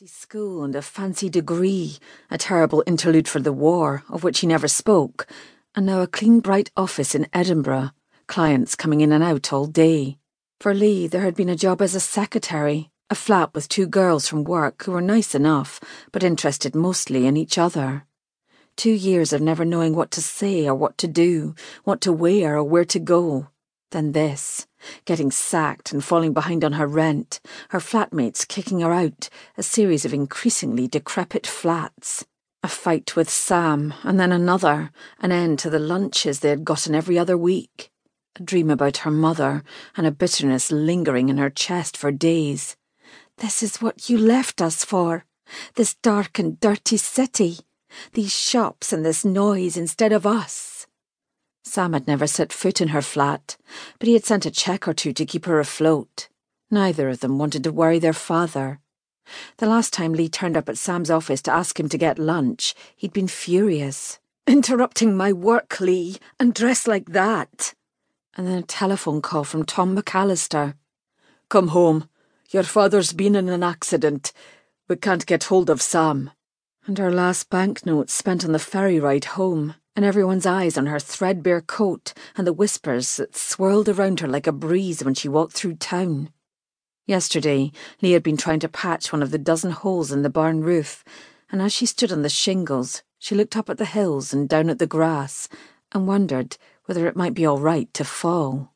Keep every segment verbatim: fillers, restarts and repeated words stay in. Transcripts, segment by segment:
fancy school and a fancy degree, a terrible interlude for the war, of which he never spoke, and now a clean bright office in Edinburgh, clients coming in and out all day. For Lee there had been a job as a secretary, a flat with two girls from work who were nice enough, but interested mostly in each other. Two years of never knowing what to say or what to do, what to wear or where to go. Then this, getting sacked and falling behind on her rent, her flatmates kicking her out, a series of increasingly decrepit flats. A fight with Sam, and then another, an end to the lunches they had gotten every other week. A dream about her mother, and a bitterness lingering in her chest for days. This is what you left us for, this dark and dirty city, these shops and this noise instead of us. Sam had never set foot in her flat, but he had sent a cheque or two to keep her afloat. Neither of them wanted to worry their father. The last time Lee turned up at Sam's office to ask him to get lunch, he'd been furious. "Interrupting my work, Lee, and dressed like that!" And then a telephone call from Tom McAllister. "Come home. Your father's been in an accident. We can't get hold of Sam." And her last banknote spent on the ferry ride home, and everyone's eyes on her threadbare coat and the whispers that swirled around her like a breeze when she walked through town. Yesterday, Lee had been trying to patch one of the dozen holes in the barn roof, and as she stood on the shingles, she looked up at the hills and down at the grass, and wondered whether it might be all right to fall.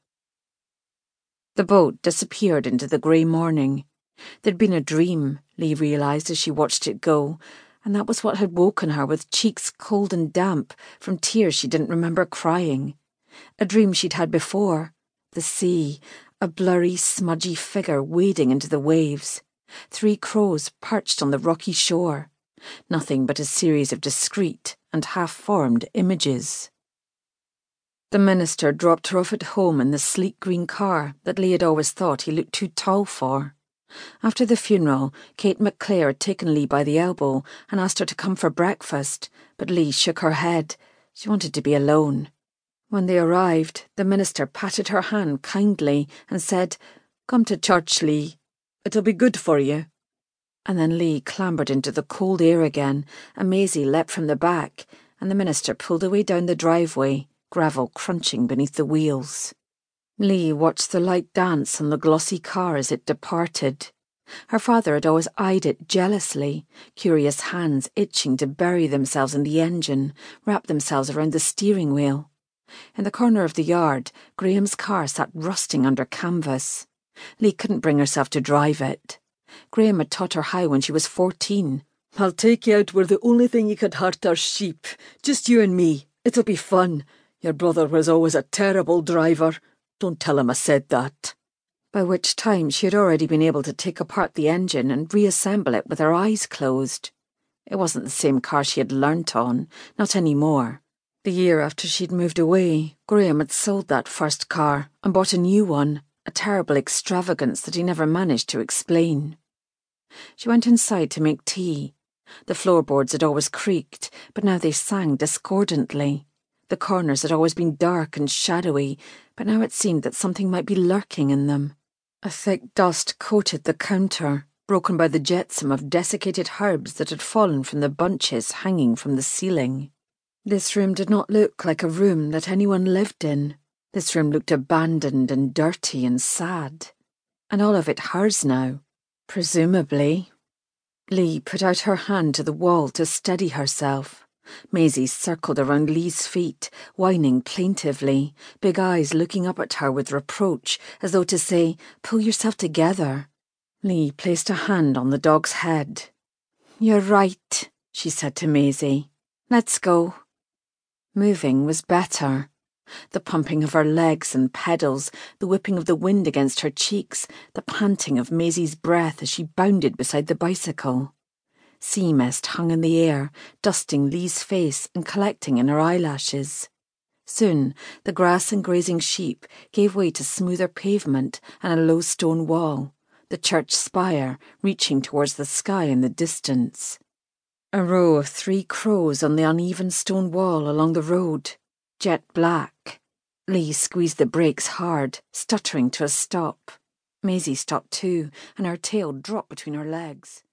The boat disappeared into the grey morning. There'd been a dream, Lee realised as she watched it go, and that was what had woken her with cheeks cold and damp from tears she didn't remember crying. A dream she'd had before. The sea, a blurry, smudgy figure wading into the waves. Three crows perched on the rocky shore. Nothing but a series of discreet and half-formed images. The minister dropped her off at home in the sleek green car that Lee had always thought he looked too tall for. After the funeral, Kate McClare had taken Lee by the elbow and asked her to come for breakfast, but Lee shook her head. She wanted to be alone. When they arrived, the minister patted her hand kindly and said, "Come to church, Lee. It'll be good for you." And then Lee clambered into the cold air again, and Maisie leapt from the back, and the minister pulled away down the driveway, gravel crunching beneath the wheels. Lee watched the light dance on the glossy car as it departed. Her father had always eyed it jealously, curious hands itching to bury themselves in the engine, wrap themselves around the steering wheel. In the corner of the yard, Graham's car sat rusting under canvas. Lee couldn't bring herself to drive it. Graham had taught her how when she was fourteen. "I'll take you out where the only thing you could hurt are sheep. Just you and me. It'll be fun. Your brother was always a terrible driver. Don't tell him I said that." By which time she had already been able to take apart the engine and reassemble it with her eyes closed. It wasn't the same car she had learnt on, not any more. The year after she'd moved away, Graham had sold that first car and bought a new one, a terrible extravagance that he never managed to explain. She went inside to make tea. The floorboards had always creaked, but now they sang discordantly. The corners had always been dark and shadowy, but now it seemed that something might be lurking in them. A thick dust coated the counter, broken by the jetsam of desiccated herbs that had fallen from the bunches hanging from the ceiling. This room did not look like a room that anyone lived in. This room looked abandoned and dirty and sad. And all of it hers now, presumably. Lee put out her hand to the wall to steady herself. Maisie circled around Lee's feet, whining plaintively, big eyes looking up at her with reproach, as though to say, "Pull yourself together." Lee placed a hand on the dog's head. "You're right," she said to Maisie. "Let's go." Moving was better. The pumping of her legs and pedals, the whipping of the wind against her cheeks, the panting of Maisie's breath as she bounded beside the bicycle. Sea mist hung in the air, dusting Lee's face and collecting in her eyelashes. Soon the grass and grazing sheep gave way to smoother pavement and a low stone wall, the church spire reaching towards the sky in the distance. A row of three crows on the uneven stone wall along the road, jet black. Lee squeezed the brakes hard, stuttering to a stop. Maisie stopped too, and her tail dropped between her legs.